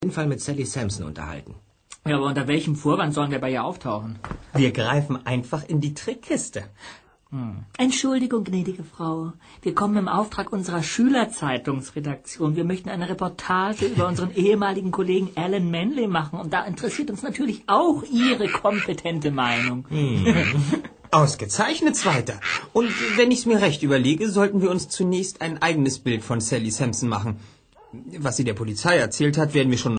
jeden Fall mit Sally Sampson unterhalten. Ja, aber unter welchem Vorwand sollen wir bei ihr auftauchen? Wir greifen einfach in die Trickkiste. Entschuldigung, gnädige Frau. Wir kommen im Auftrag unserer Schülerzeitungsredaktion. Wir möchten eine Reportage über unseren ehemaligen Kollegen Alan Manley machen. Und da interessiert uns natürlich auch Ihre kompetente Meinung. Ausgezeichnet, Zweiter. Und wenn ich's mir recht überlege, sollten wir uns zunächst ein eigenes Bild von Sally Sampson machen. Was sie der Polizei erzählt hat, werden wir schon